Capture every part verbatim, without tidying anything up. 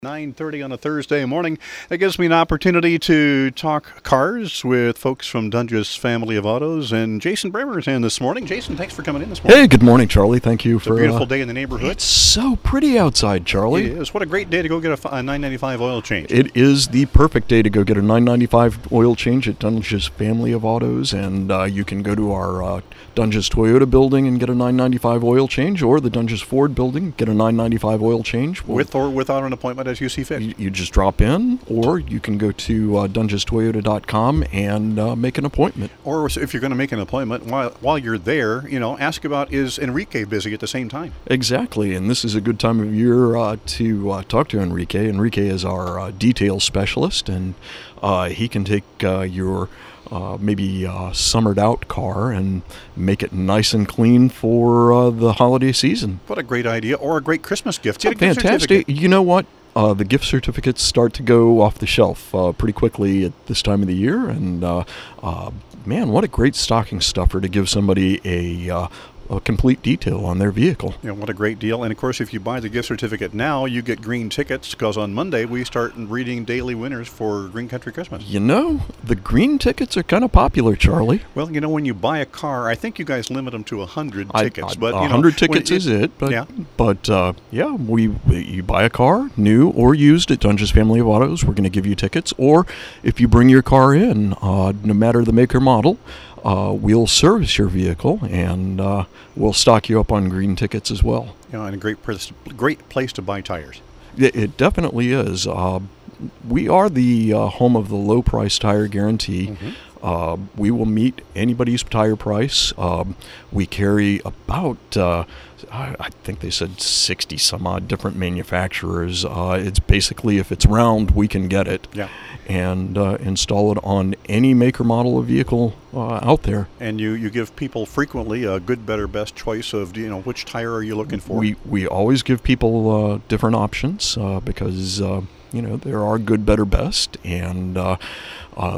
nine thirty on a Thursday morning. That gives me an opportunity to talk cars with folks from Dunges Family of Autos. And Jason Bremer is in this morning. Jason, thanks for coming in this morning. Hey, good morning, Charlie. Thank you it's for a beautiful uh, day in the neighborhood. It's so pretty outside, Charlie. It is. What a great day to go get a, a nine ninety-five oil change. It is the perfect day to go get a nine ninety-five oil change at Dunges Family of Autos. And uh, you can go to our uh, Dunges Toyota building and get a nine ninety-five oil change, or the Dunges Ford building, get a nine ninety-five oil change. We'll, With or without an appointment as you see fit. You, you just drop in, or you can go to uh, dunges toyota dot com and uh, make an appointment. Or if you're going to make an appointment, while while you're there, you know, ask about, is Enrique busy at the same time? Exactly, and this is a good time of year uh, to uh, talk to Enrique. Enrique is our uh, detail specialist, and uh, he can take uh, your Uh, maybe uh, summered out car and make it nice and clean for uh, the holiday season. What a great idea, or a great Christmas gift. Get a gift Fantastic. certificate. You know what? Uh, the gift certificates start to go off the shelf uh, pretty quickly at this time of the year. And uh, uh, man, what a great stocking stuffer to give somebody a uh, a complete detail on their vehicle. Yeah, what a great deal. And of course, if you buy the gift certificate now, you get green tickets, because on Monday we start reading daily winners for Green Country Christmas. You know, the green tickets are kind of popular, Charlie. Well, you know, when you buy a car, I think you guys limit them to one hundred I, tickets. I, but one you hundred know, tickets it, is it. But, yeah, but uh, yeah, we, we you buy a car, new or used, at Dunges Family of Autos, we're going to give you tickets. Or if you bring your car in, uh, no matter the make or model, Uh, we'll service your vehicle, and uh, we'll stock you up on green tickets as well. You know, and a great place, great place to buy tires. It, it definitely is. Uh, we are the uh, home of the low price tire guarantee. Mm-hmm. Uh, we will meet anybody's tire price. Um, we carry about, uh, I, I think they said sixty some odd different manufacturers. Uh, it's basically, if it's round, we can get it. Yeah. And uh, install it on any make or model of vehicle uh, out there. And you, you give people frequently a good, better, best choice of, you know, which tire are you looking for? We we always give people uh, different options uh, because, uh, you know, there are good, better, best. And uh, uh,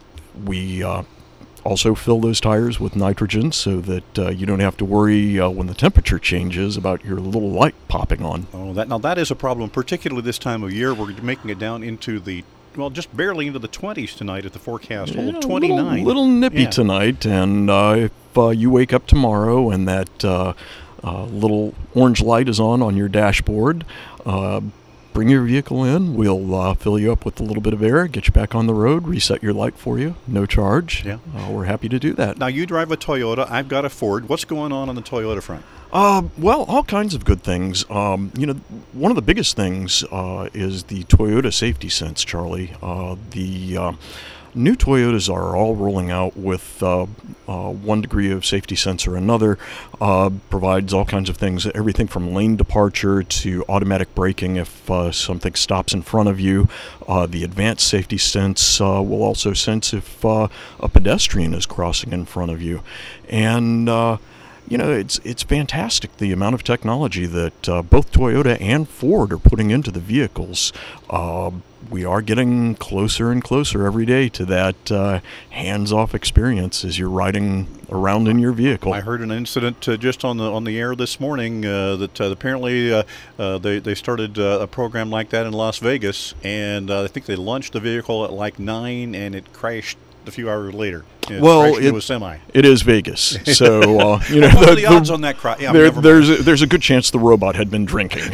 we uh, also fill those tires with nitrogen so that uh, you don't have to worry uh, when the temperature changes about your little light popping on. Oh, that now that is a problem, particularly this time of year. We're making it down into the, well, just barely into the twenties tonight at the forecast. Yeah, Hold twenty-nine. Little, little nippy Yeah. tonight, and uh, if uh, you wake up tomorrow and that uh, uh, little orange light is on on your dashboard, uh, bring your vehicle in. We'll uh, fill you up with a little bit of air, get you back on the road, reset your light for you, no charge. Yeah. Uh, we're happy to do that. Now, you drive a Toyota. I've got a Ford. What's going on on the Toyota front? Uh, well, all kinds of good things. Um, you know, one of the biggest things uh, is the Toyota Safety Sense, Charlie. Uh, the uh, new Toyotas are all rolling out with uh, uh, one degree of safety sense or another. Uh, provides all kinds of things, everything from lane departure to automatic braking if uh, something stops in front of you. Uh, the advanced safety sense uh, will also sense if uh, a pedestrian is crossing in front of you. And uh, You know, it's it's fantastic, the amount of technology that uh, both Toyota and Ford are putting into the vehicles. Uh, we are getting closer and closer every day to that uh, hands-off experience as you're riding around in your vehicle. I heard an incident uh, just on the on the air this morning uh, that uh, apparently uh, uh, they they started uh, a program like that in Las Vegas, and uh, I think they launched the vehicle at like nine, and it crashed a few hours later. It well, it, was semi. It is Vegas, so uh, you know what the, are the odds on that crash? Yeah, there, there's a, there's a good chance the robot had been drinking,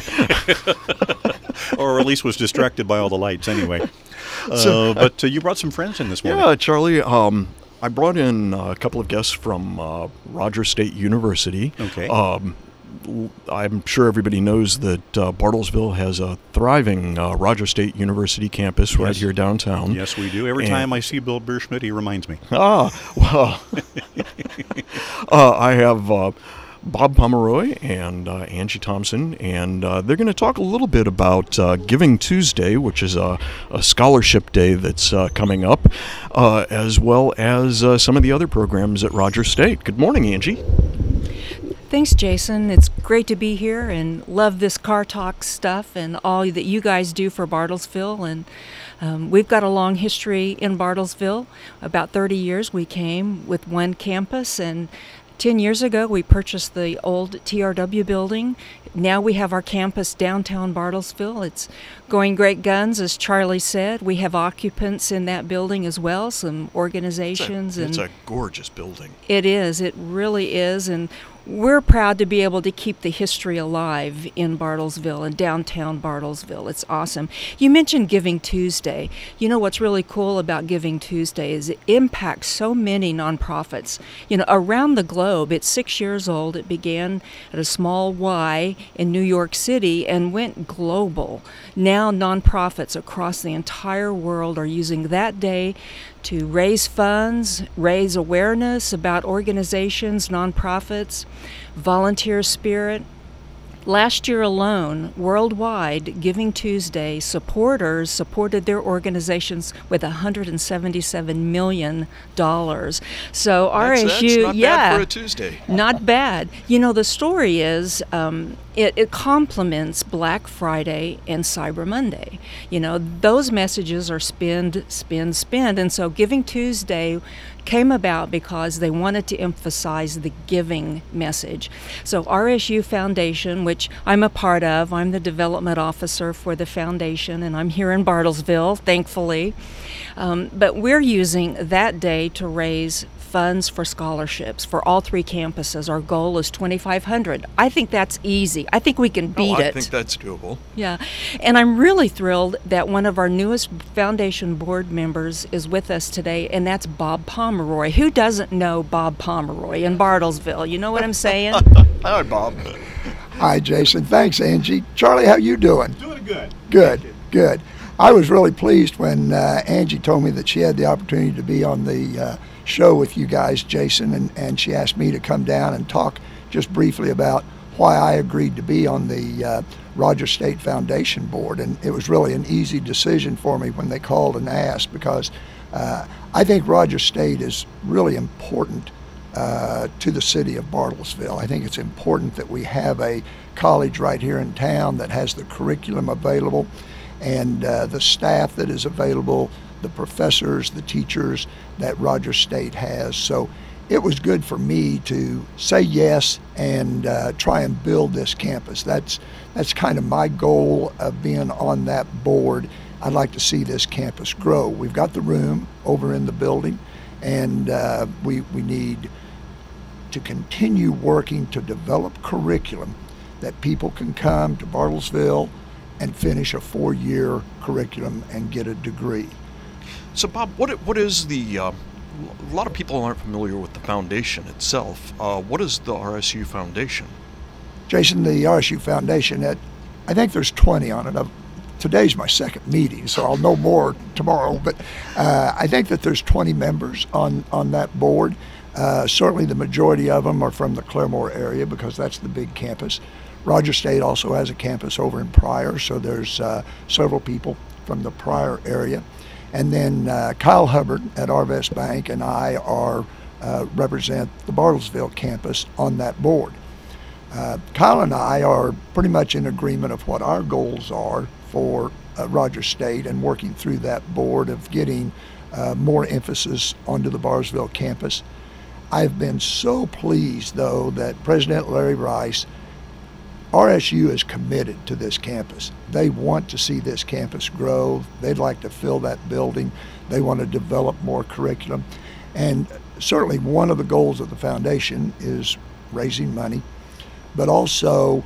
or at least was distracted by all the lights. Anyway, uh, so, but uh, you brought some friends in this morning. Yeah, Charlie. Um, I brought in a couple of guests from uh, Rogers State University. Okay. Um, I'm sure everybody knows that uh, Bartlesville has a thriving uh, Rogers State University campus right yes. here downtown. Yes, we do. Every and, time I see Bill Beerschmidt, he reminds me. Ah, well, uh, I have uh, Bob Pomeroy and uh, Angie Thompson, and uh, they're going to talk a little bit about uh, Giving Tuesday, which is a, a scholarship day that's uh, coming up, uh, as well as uh, some of the other programs at Rogers State. Good morning, Angie. Thanks, Jason. It's great to be here and love this Car Talk stuff and all that you guys do for Bartlesville. And um, we've got a long history in Bartlesville. About thirty years we came with one campus, and Ten years ago, we purchased the old T R W building. Now we have our campus downtown Bartlesville. It's going great guns, as Charlie said. We have occupants in that building as well, some organizations. It's a, and it's a gorgeous building. It is. It really is. And we're proud to be able to keep the history alive in Bartlesville and downtown Bartlesville. It's awesome. You mentioned Giving Tuesday. You know what's really cool about Giving Tuesday is it impacts so many nonprofits. You know, around the globe. It's six years old. It began at a small Y in New York City and went global. Now nonprofits across the entire world are using that day to raise funds, raise awareness about organizations, nonprofits, volunteer spirit. Last year alone, worldwide, Giving Tuesday supporters supported their organizations with one hundred seventy-seven million dollars. So R S U, that's, that's not yeah, bad for a Tuesday. Not bad. You know, the story is um, it, it complements Black Friday and Cyber Monday. You know, those messages are spend, spend, spend. And so Giving Tuesday came about because they wanted to emphasize the giving message. So R S U Foundation, which I'm a part of, I'm the development officer for the foundation, and I'm here in Bartlesville, thankfully. Um, but we're using that day to raise funds for scholarships for all three campuses. Our goal is twenty-five hundred. I think that's easy. I think we can beat oh, I it. I think that's doable. Yeah, and I'm really thrilled that one of our newest foundation board members is with us today, and that's Bob Pomeroy. Who doesn't know Bob Pomeroy in Bartlesville? You know what I'm saying? Hi, Bob. Hi, Jason. Thanks, Angie. Charlie, how you doing? Doing good. Good, good. I was really pleased when uh, Angie told me that she had the opportunity to be on the uh, show with you guys, Jason, and, and she asked me to come down and talk just briefly about why I agreed to be on the uh, Rogers State Foundation board. And it was really an easy decision for me when they called and asked, because uh, I think Rogers State is really important uh, to the city of Bartlesville. I think it's important that we have a college right here in town that has the curriculum available and uh, the staff that is available, the professors, the teachers that Rogers State has. So it was good for me to say yes and uh, try and build this campus. That's that's kind of my goal of being on that board. I'd like to see this campus grow. We've got the room over in the building, and uh, we, we need to continue working to develop curriculum that people can come to Bartlesville and finish a four-year curriculum and get a degree. So, Bob, what what is the? Uh, a lot of people aren't familiar with the foundation itself. Uh, what is the R S U Foundation? Jason, the R S U Foundation, at, I think there's twenty on it. I've, today's my second meeting, so I'll know more tomorrow. But uh, I think that there's twenty members on on that board. Uh, certainly, the majority of them are from the Claremore area because that's the big campus. Rogers State also has a campus over in Pryor, so there's uh, several people from the Pryor area. And then uh, Kyle Hubbard at Arvest Bank and I are uh, represent the Bartlesville campus on that board. Uh, Kyle and I are pretty much in agreement of what our goals are for uh, Rogers State and working through that board of getting uh, more emphasis onto the Bartlesville campus. I've been so pleased, though, that President Larry Rice, R S U is committed to this campus. They want to see this campus grow. They'd like to fill that building. They want to develop more curriculum. And certainly one of the goals of the foundation is raising money, but also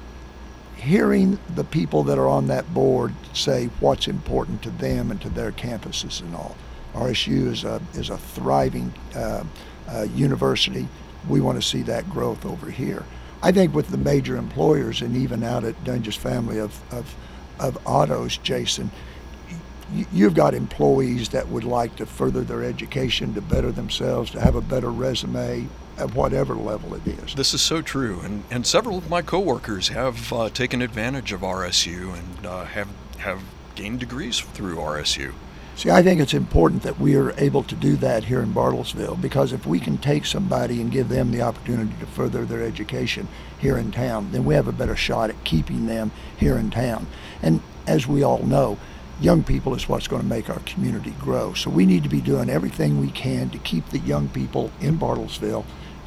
hearing the people that are on that board say what's important to them and to their campuses and all. R S U is a, is a thriving uh, uh, university. We want to see that growth over here. I think with the major employers and even out at Dunge's family of, of, of autos, Jason, y- you've got employees that would like to further their education, to better themselves, to have a better resume at whatever level it is. This is so true, and, and several of my coworkers have uh, taken advantage of R S U and uh, have have gained degrees through R S U. See, I think it's important that we are able to do that here in Bartlesville, because if we can take somebody and give them the opportunity to further their education here in town, then we have a better shot at keeping them here in town. And as we all know, young people is what's going to make our community grow. So we need to be doing everything we can to keep the young people in Bartlesville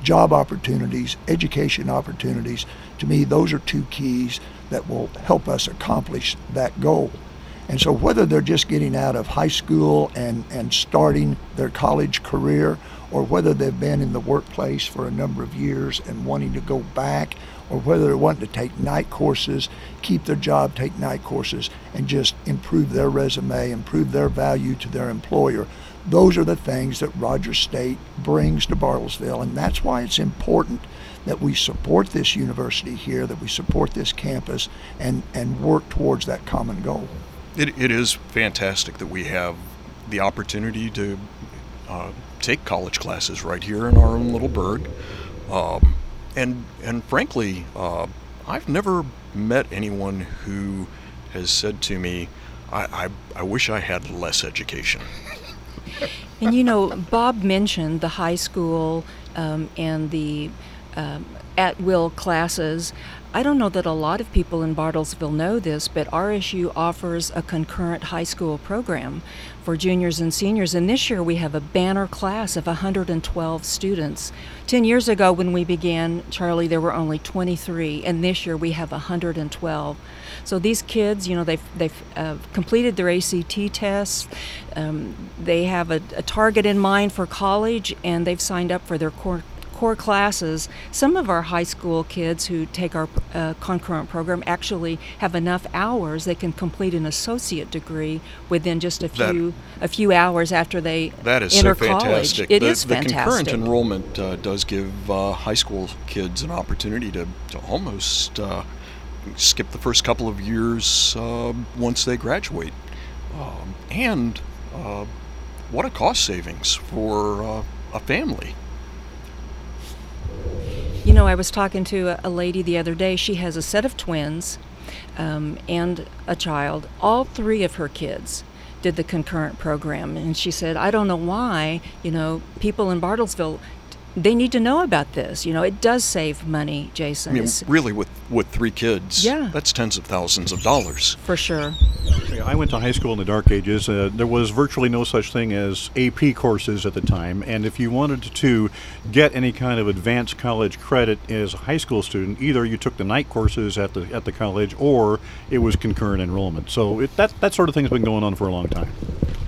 job opportunities, education opportunities. To me, those are two keys that will help us accomplish that goal. And so whether they're just getting out of high school and, and starting their college career, or whether they've been in the workplace for a number of years and wanting to go back, or whether they're wanting to take night courses, keep their job, take night courses, and just improve their resume, improve their value to their employer. Those are the things that Rogers State brings to Bartlesville, and that's why it's important that we support this university here, that we support this campus, and, and work towards that common goal. It, it is fantastic that we have the opportunity to uh, take college classes right here in our own little burg. Um, and, and frankly, uh, I've never met anyone who has said to me, I, I, I wish I had less education. And you know, Bob mentioned the high school um, and the um, at-will classes. I don't know that a lot of people in Bartlesville know this, but R S U offers a concurrent high school program for juniors and seniors. And this year we have a banner class of one hundred twelve students. Ten years ago when we began, Charlie, there were only twenty-three, and this year we have one hundred twelve. So these kids, you know, they've, they've uh, completed their A C T tests, um, they have a, a target in mind for college, and they've signed up for their core core classes. Some of our high school kids who take our uh, concurrent program actually have enough hours they can complete an associate degree within just a few that, a few hours after they that is enter so fantastic. college. It the, is the fantastic. concurrent enrollment uh, does give uh, high school kids an opportunity to, to almost uh, skip the first couple of years uh, once they graduate. Um, and uh, what a cost savings for uh, a family. You know, I was talking to a, a lady the other day. She has a set of twins um, and a child. All three of her kids did the concurrent program. And she said, I don't know why, you know, people in Bartlesville, they need to know about this. You know, it does save money, Jason. I mean, it's, really, with, with three kids, yeah. that's tens of thousands of dollars. For sure. I went to high school in the dark ages. Uh, there was virtually no such thing as A P courses at the time, and if you wanted to get any kind of advanced college credit as a high school student, either you took the night courses at the at the college, or it was concurrent enrollment. So it, that that sort of thing's been going on for a long time.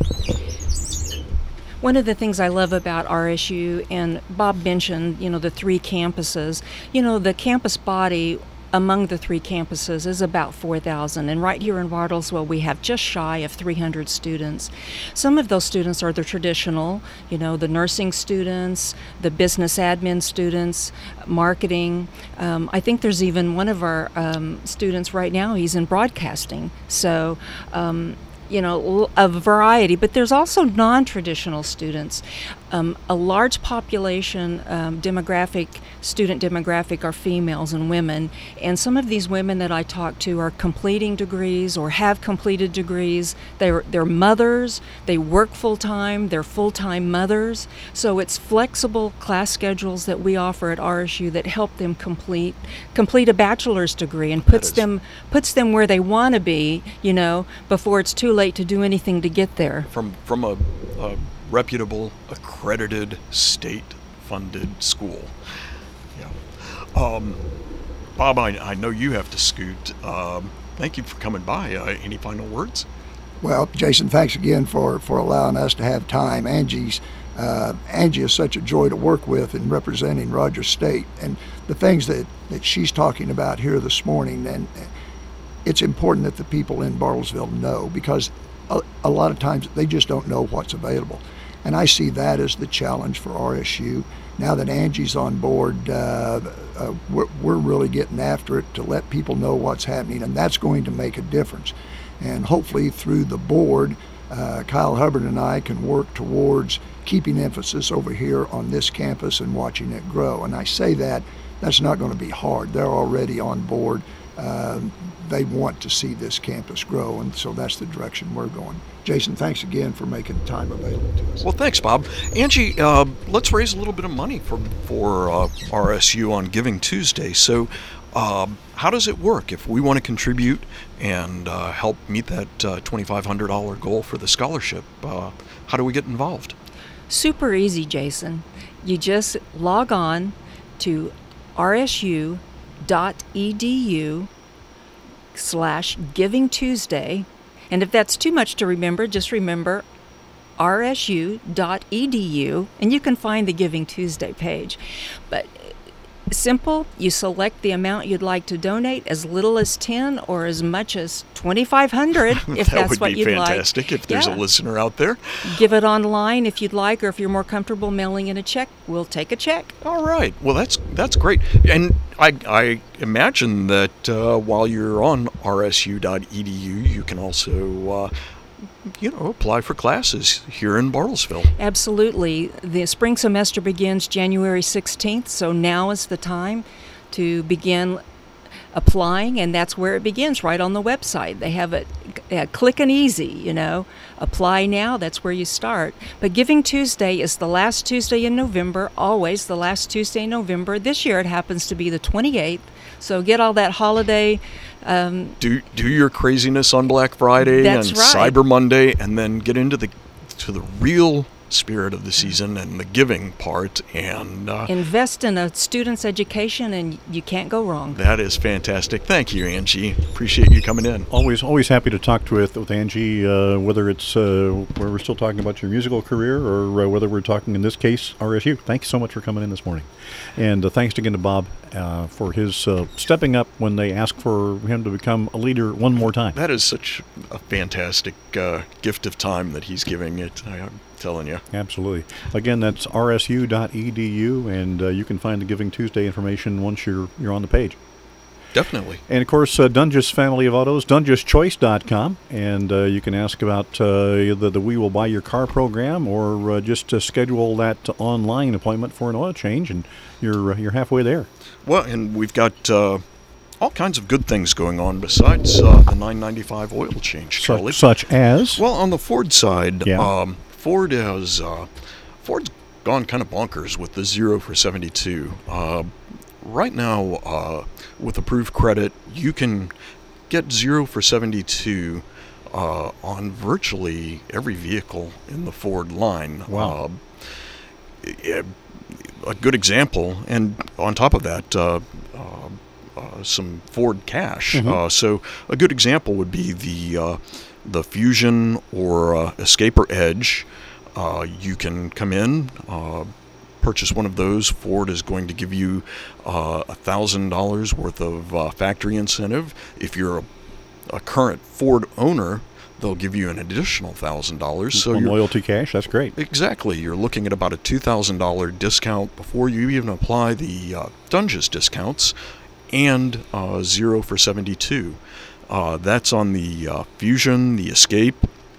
One of the things I love about R S U, and Bob mentioned, you know, the three campuses, you know, the campus body among the three campuses is about four thousand, and right here in Bartlesville we have just shy of three hundred students. Some of those students are the traditional, you know, the nursing students, the business admin students, marketing. Um, I think there's even one of our um, students right now, he's in broadcasting. So, um, you know, a variety, but there's also non-traditional students. Um, a large population um, demographic, student demographic are females and women, and some of these women that I talk to are completing degrees or have completed degrees. They're, they're mothers, they work full-time, they're full-time mothers, so it's flexible class schedules that we offer at R S U that help them complete complete a bachelor's degree and puts them puts them where they want to be, you know, before it's too late to do anything to get there. From, from a, a reputable, accredited, state-funded school. Yeah. Um, Bob, I, I know you have to scoot. Um, thank you for coming by. Uh, any final words? Well, Jason, thanks again for, for allowing us to have time. Angie's uh, Angie is such a joy to work with in representing Rogers State, and the things that, that she's talking about here this morning, and it's important that the people in Bartlesville know, because a, a lot of times they just don't know what's available. And I see that as the challenge for R S U. Now that Angie's on board, uh, uh, we're, we're really getting after it to let people know what's happening, and that's going to make a difference. And hopefully through the board, uh, Kyle Hubbard and I can work towards keeping emphasis over here on this campus and watching it grow. And I say that, that's not going to be hard. They're already on board. Uh, they want to see this campus grow, and so that's the direction we're going. Jason, thanks again for making time available to us. Well, thanks, Bob. Angie, uh, let's raise a little bit of money for, for uh, R S U on Giving Tuesday. So uh, how does it work if we want to contribute and uh, help meet that uh, twenty-five hundred dollars goal for the scholarship? Uh, how do we get involved? Super easy, Jason. You just log on to rsu.edu slash Giving Tuesday. And if that's too much to remember, just remember rsu.edu, and you can find the Giving Tuesday page. But simple, you select the amount you'd like to donate, as little as ten or as much as twenty-five hundred if that that's would what be you'd fantastic like. if there's Yeah. a listener out there. Give it online if you'd like, or if you're more comfortable mailing in a check, we'll take a check. All right. Well, that's that's great. And I, I imagine that uh, while you're on rsu.edu, you can also, uh, you know, apply for classes here in Bartlesville. Absolutely. The spring semester begins January sixteenth, so now is the time to begin applying, and that's where it begins, right on the website. They have it uh, click and easy, you know. Apply now, that's where you start. But Giving Tuesday is the last Tuesday in November, always the last Tuesday in November. This year it happens to be the twenty-eighth, so get all that holiday um, Do do your craziness on Black Friday That's and right. Cyber Monday, and then get into the to the real spirit of the season and the giving part, and uh, invest in a student's education, and you can't go wrong. that is fantastic. Thank you, Angie. Appreciate you coming in. Always, always happy to talk to with with Angie. Uh, whether it's uh, where we're still talking about your musical career, or uh, whether we're talking in this case R S U. Thanks so much for coming in this morning, and uh, thanks again to Bob uh, for his uh, stepping up when they asked for him to become a leader one more time. That is such a fantastic uh, gift of time that he's giving it. I, I'm telling you. Absolutely. Again, that's rsu.edu, and uh, you can find the Giving Tuesday information once you're you're on the page. Definitely. And of course, uh, Dunges Family of Autos, dunges choice dot com, and uh, you can ask about uh, the, the We Will Buy Your Car program, or uh, just to schedule that online appointment for an oil change, and you're uh, you're halfway there. Well, and we've got uh, all kinds of good things going on besides uh, the nine ninety-five oil change, Charlie. Such, such as? Well, on the Ford side, Yeah. um, Ford has uh, Ford's gone kind of bonkers with the zero for seventy-two. Uh, right now, uh, with approved credit, you can get zero for seventy-two uh, on virtually every vehicle in the Ford line. Wow. Uh, a, a good example, and on top of that, uh, uh, uh, some Ford cash. Mhm. Uh, so a good example would be the uh, the Fusion or uh, Escape or Edge. Uh, you can come in, uh, purchase one of those. Ford is going to give you uh, one thousand dollars worth of uh, factory incentive. If you're a, a current Ford owner, they'll give you an additional one thousand dollars. So On you're, loyalty cash, that's great. exactly, you're looking at about a two thousand dollars discount before you even apply the uh, Dunges discounts, and uh, zero for seventy-two. Uh, that's on the uh, Fusion, the Escape,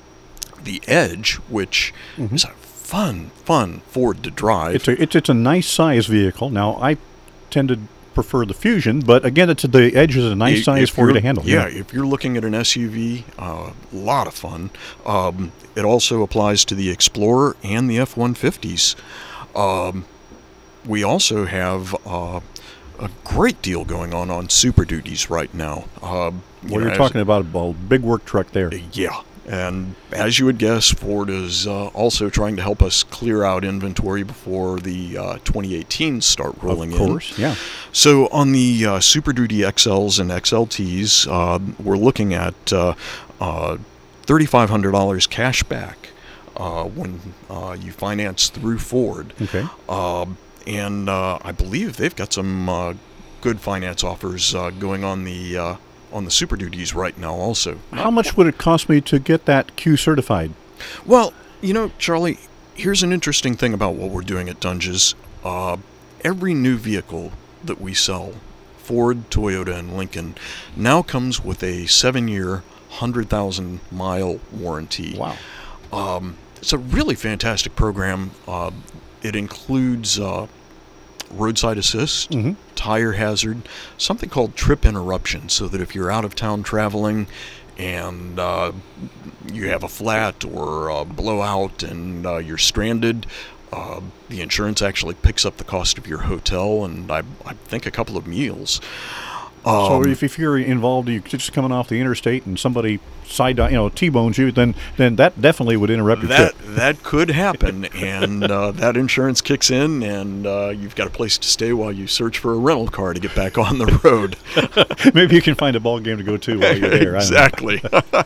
the Edge, which Mhm. is a fun, fun Ford to drive. It's a it's it's a nice size vehicle. Now I tend to prefer the Fusion, but again, it's the Edge is a nice If- size if for you to you're- handle. Yeah, if you're looking at an S U V, a uh, lot of fun. Um, it also applies to the Explorer and the F one fifties. Um, we also have uh, a great deal going on on Super Duties right now. Uh, you Well, know, you're as- talking about a big work truck there. Yeah. And as you would guess, Ford is uh, also trying to help us clear out inventory before the uh, twenty eighteen start rolling Of in. course, yeah. So on the uh, Super Duty X Ls and X L Ts, uh, we're looking at uh, uh, thirty-five hundred dollars cash back uh, when uh, you finance through Ford. Okay. Um, and uh, I believe they've got some uh, good finance offers uh, going on the uh, on the Super Duties right now also. How much would it cost me to get that Q certified? Well, you know, Charlie, here's an interesting thing about what we're doing at Dunges. Uh, every new vehicle that we sell, Ford, Toyota, and Lincoln, now comes with a seven-year, one hundred thousand mile warranty. Wow. Um, it's a really fantastic program. Uh, it includes uh, roadside assist, Mhm. tire hazard, something called trip interruption, so that if you're out of town traveling and uh, you have a flat or a blowout and uh, you're stranded, uh, the insurance actually picks up the cost of your hotel and I, I think a couple of meals. So Um, if, if you're involved, you're just coming off the interstate and somebody side, you know, T-bones you, then then that definitely would interrupt your That trip. that could happen, and uh, that insurance kicks in, and uh, you've got a place to stay while you search for a rental car to get back on the road. Maybe you can find a ball game to go to while you're there. I don't know. Exactly.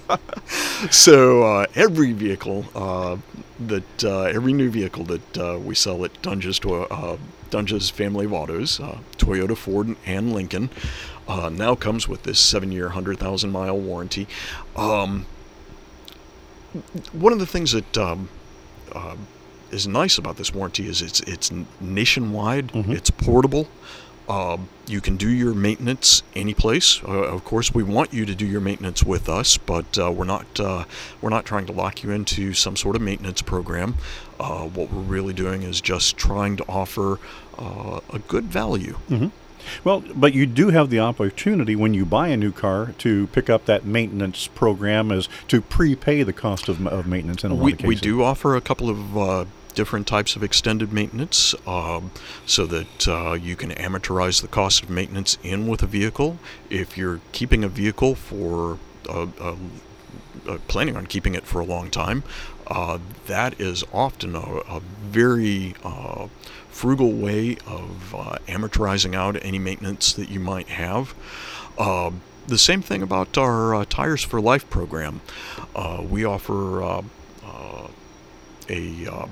So uh, every vehicle uh, that uh, every new vehicle that uh, we sell at Dunge's to uh, Dunge's family of autos, uh, Toyota, Ford, and Lincoln, uh, now comes with this seven-year, one hundred thousand mile warranty. Um, one of the things that um, uh, is nice about this warranty is it's it's nationwide. Mhm. It's portable. Uh, you can do your maintenance any place. Uh, of course, we want you to do your maintenance with us, but uh, we're not uh, we're not trying to lock you into some sort of maintenance program. Uh, what we're really doing is just trying to offer uh, a good value. Mm-hmm. Well, but you do have the opportunity when you buy a new car to pick up that maintenance program as to prepay the cost of, of maintenance in a lot We of cases. we do offer a couple of uh, different types of extended maintenance, um, so that uh, you can amortize the cost of maintenance in with a vehicle. If you're keeping a vehicle for uh, uh, uh, planning on keeping it for a long time, uh, that is often a, a very uh, frugal way of uh, amortizing out any maintenance that you might have. Uh, the same thing about our uh, Tires for Life program. Uh, we offer uh, uh, a uh,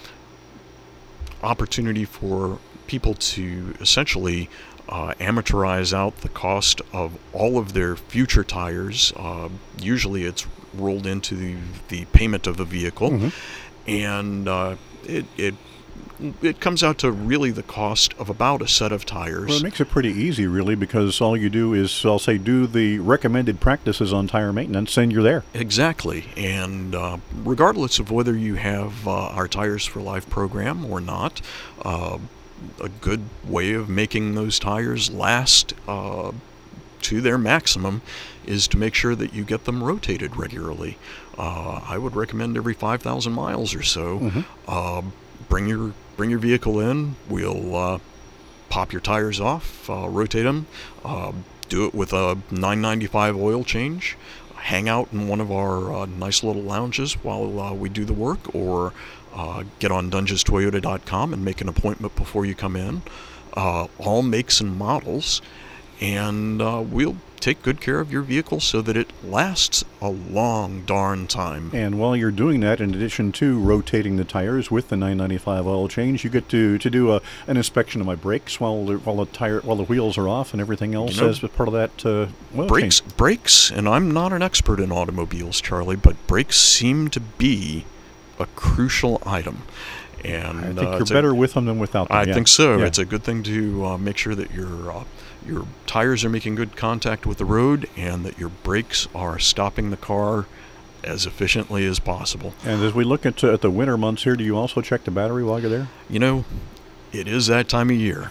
opportunity for people to essentially uh, amortize out the cost of all of their future tires. Uh, usually it's rolled into the, the payment of the vehicle, Mhm. and uh, it, it it comes out to really the cost of about a set of tires. Well, it makes it pretty easy, really, because all you do is, I'll say, do the recommended practices on tire maintenance, and you're there. Exactly, and uh, regardless of whether you have uh, our Tires for Life program or not, uh, a good way of making those tires last uh, to their maximum is to make sure that you get them rotated regularly. Uh, I would recommend every five thousand miles or so. Mhm. Uh, bring your bring your vehicle in. We'll uh, pop your tires off, uh, rotate them, uh, do it with a nine ninety-five oil change. Hang out in one of our uh, nice little lounges while uh, we do the work, or uh, get on dunges toyota dot com and make an appointment before you come in. Uh, all makes and models, and uh, we'll take good care of your vehicle so that it lasts a long darn time. And while you're doing that, in addition to rotating the tires with the nine ninety-five oil change, you get to, to do a, an inspection of my brakes while the, while the tire while the wheels are off and everything else You know, as part of that uh, oil Brakes, change. brakes, and I'm not an expert in automobiles, Charlie, but brakes seem to be a crucial item. And I think uh, you're it's a- better with them than without them. I yeah. think so. Yeah. It's a good thing to uh, make sure that your uh, your tires are making good contact with the road, and that your brakes are stopping the car as efficiently as possible. And as we look at, at the winter months here, do you also check the battery while you're there? You know, it is that time of year.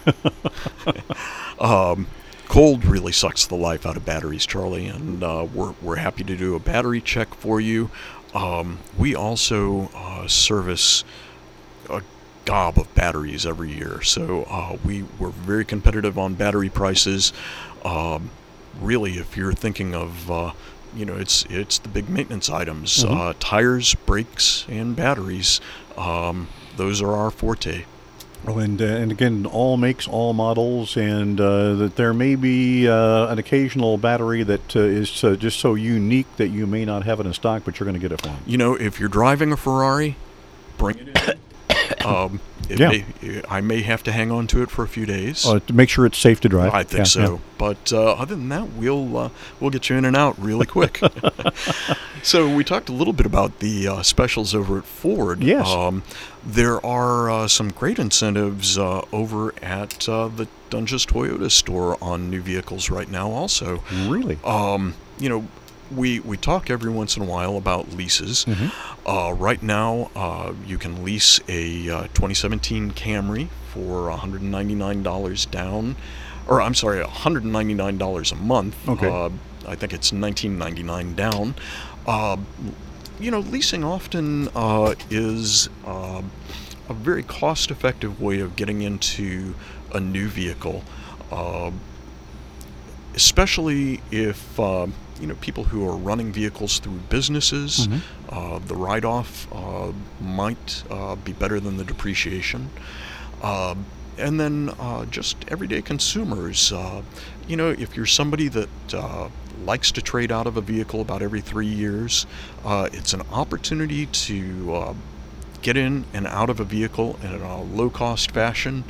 um, cold really sucks the life out of batteries, Charlie, and uh, we're we're happy to do a battery check for you. Um, we also uh, service a gob of batteries every year, so uh, we we're very competitive on battery prices. Um, really, if you're thinking of uh, you know, it's it's the big maintenance items: Mhm. uh, tires, brakes, and batteries. Um, those are our forte. Well, and uh, and again, all makes, all models, and uh, that there may be uh, an occasional battery that uh, is uh, just so unique that you may not have it in stock, but you're going to get it for them. You know, if you're driving a Ferrari, bring it in. um, it Yeah. may, I may have to hang on to it for a few days. Uh, to make sure it's safe to drive. I think Yeah, so. yeah. But uh, other than that, we'll uh, we'll get you in and out really quick. So we talked a little bit about the uh, specials over at Ford. Yes. Um, there are uh, some great incentives uh, over at uh, the Dunges Toyota store on new vehicles right now also. Really? Um, you know, we we talk every once in a while about leases. Mhm. Uh, right now, uh, you can lease a uh, twenty seventeen Camry for one hundred ninety-nine dollars down, or I'm sorry, one hundred ninety-nine dollars a month. Okay. Uh, I think it's nineteen ninety-nine down. Uh, you know, leasing often uh, is uh, a very cost-effective way of getting into a new vehicle. Uh, especially if uh, you know, people who are running vehicles through businesses. Mhm. Uh, the write-off uh, might uh, be better than the depreciation. Uh, and then uh, just everyday consumers. Uh, you know, if you're somebody that uh, likes to trade out of a vehicle about every three years, uh, it's an opportunity to uh, get in and out of a vehicle in a low-cost fashion,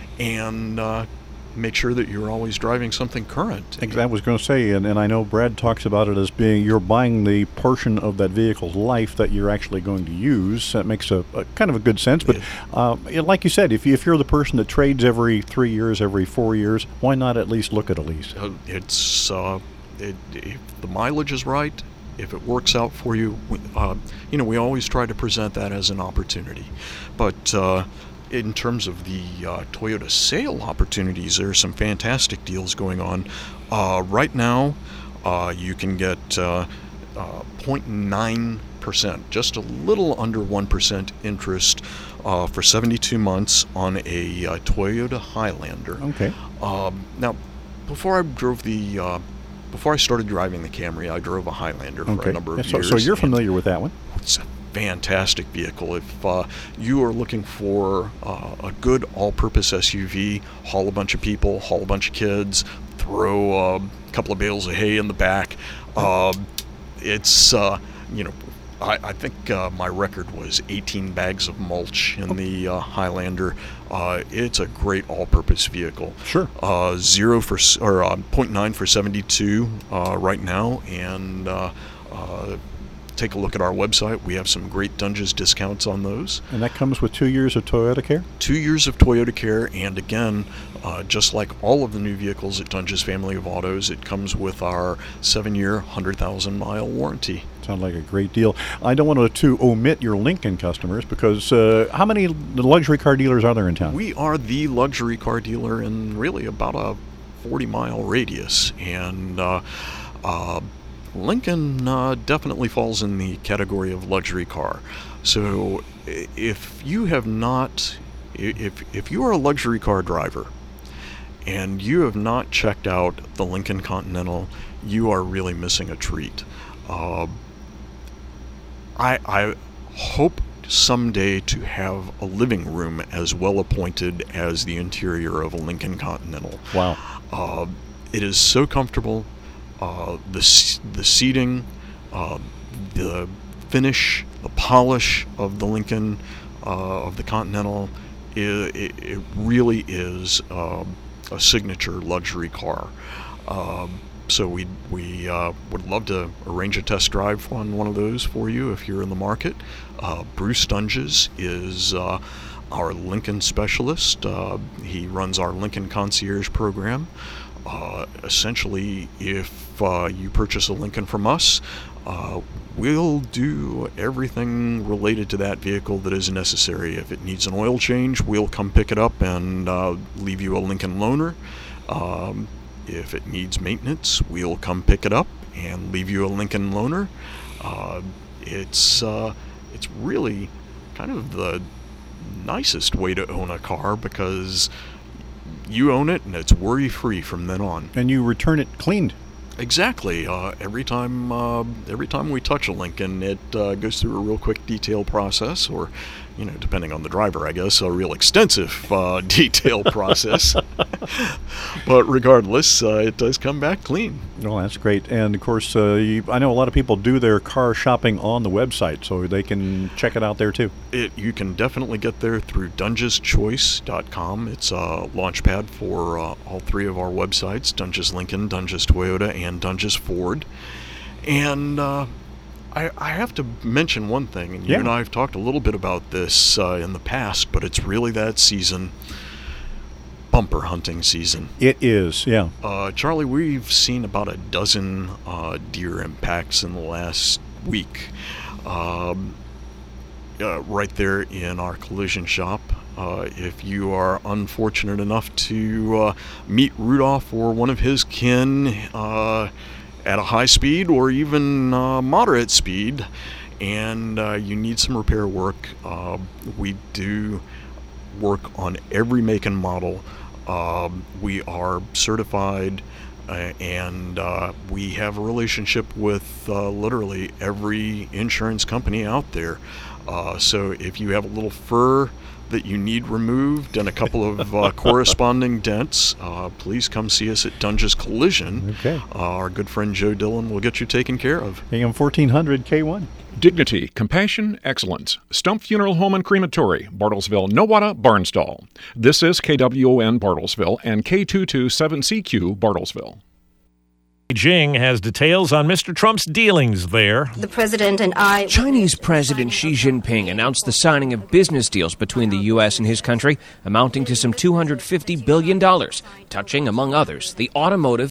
and uh, make sure that you're always driving something current. Exactly. I was going to say, and, and I know Brad talks about it as being you're buying the portion of that vehicle's life that you're actually going to use. That makes a, a kind of a good sense. But uh, like you said, if, you, if you're the person that trades every three years, every four years, why not at least look at a lease? Uh, it's uh, it, if the mileage is right, if it works out for you, we, uh, you know, we always try to present that as an opportunity. But uh, in terms of the uh, Toyota sale opportunities, there are some fantastic deals going on. Uh, right now, uh, you can get uh, uh, zero point nine percent, just a little under one percent interest uh, for seventy-two months on a uh, Toyota Highlander. Okay. Um, now, before I drove the, uh, before I started driving the Camry, I drove a Highlander for Okay. a number of Yeah, so, years. so you're and familiar with that one? It's a fantastic vehicle. If uh, you are looking for uh, a good all-purpose S U V, haul a bunch of people, haul a bunch of kids, throw a couple of bales of hay in the back, uh, it's, uh, you know, I, I think uh, my record was eighteen bags of mulch in the uh, Highlander. Uh, it's a great all-purpose vehicle. Sure. Uh, zero for s- or uh, zero point nine for seventy-two uh, right now, and uh, uh, take a look at our website. We have some great Dunges discounts on those. And that comes with two years of Toyota Care? Two years of Toyota Care, and again, uh, just like all of the new vehicles at Dunges Family of Autos, it comes with our seven-year, one hundred thousand mile warranty. Sounds like a great deal. I don't want to, to omit your Lincoln customers because uh, how many luxury car dealers are there in town? We are the luxury car dealer in really about a forty mile radius, and uh, uh, Lincoln uh, definitely falls in the category of luxury car. So i- if you have not, i- if if you are a luxury car driver and you have not checked out the Lincoln Continental, you are really missing a treat. Uh, I I hope someday to have a living room as well appointed as the interior of a Lincoln Continental. Wow. Uh, it is so comfortable. Uh, the s- the seating, uh, the finish, the polish of the Lincoln, uh, of the Continental, it, it, it really is uh, a signature luxury car. Uh, so we we uh, would love to arrange a test drive on one of those for you if you're in the market. Uh, Bruce Dunges is uh, our Lincoln specialist. Uh, he runs our Lincoln Concierge program. Uh, essentially, if uh, you purchase a Lincoln from us, uh, we'll do everything related to that vehicle that is necessary. If it needs an oil change, we'll come pick it up and uh, leave you a Lincoln loaner. Um, if it needs maintenance, we'll come pick it up and leave you a Lincoln loaner. Uh, it's uh, it's really kind of the nicest way to own a car because you own it and it's worry-free from then on. And you return it cleaned. Exactly. Uh, every time, uh, every time we touch a Lincoln, it uh, goes through a real quick detail process, or, you know, depending on the driver, I guess, a real extensive uh, detail process. But regardless, uh, it does come back clean. Oh, that's great. And of course, uh, you, I know a lot of people do their car shopping on the website, so they can check it out there too. It you can definitely get there through dunges choice dot com. It's a launchpad for uh, all three of our websites: Dunges Lincoln, Dunges Toyota, and Dunges Ford. And uh, I, I have to mention one thing, and you Yeah. and I have talked a little bit about this uh, in the past, but it's really that season, bumper hunting season. It is, yeah. Uh, Charlie, we've seen about a dozen uh, deer impacts in the last week. Um, uh, right there in our collision shop. Uh, if you are unfortunate enough to uh, meet Rudolph or one of his kin uh, at a high speed or even uh, moderate speed, and uh, you need some repair work, uh, we do work on every make and model. Uh, we are certified uh, and uh, we have a relationship with uh, literally every insurance company out there. Uh, so if you have a little fur that you need removed and a couple of uh, corresponding dents, uh, please come see us at Dunges Collision. Okay. Uh, our good friend Joe Dillon will get you taken care of. A M fourteen hundred K one. Dignity, compassion, excellence. Stump Funeral Home and Crematory, Bartlesville, Nowata, Barnsdall. This is K W O N Bartlesville and K two two seven C Q Bartlesville. Beijing has details on Mister Trump's dealings there. The president and I... Chinese President Xi Jinping announced the signing of business deals between the U S and his country, amounting to some two hundred fifty billion dollars, touching, among others, the automotive